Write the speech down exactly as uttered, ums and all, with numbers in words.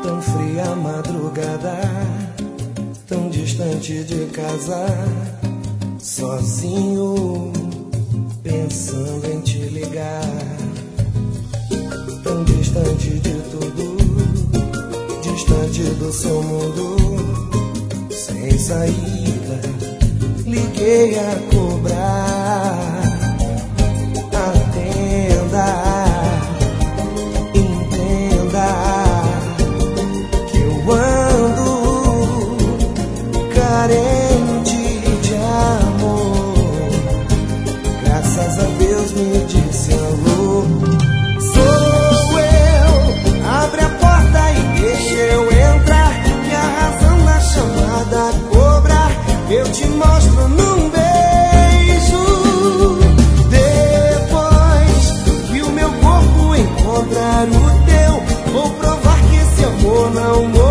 Tão fria a madrugada, tão distante de casa, sozinho, pensando em te ligar. Tão distante de tudo, distante do seu mundo, sem saída, liguei a cobrar. Atenda, entenda que eu ando carente de amor. Graças a Deus me disse alô. Sou eu, abre a porta e deixa eu entrar, que a razão da chamada cobrar eu te mostro num beijo. Depois que o meu corpo encontrar o teu, vou provar que esse amor não morre.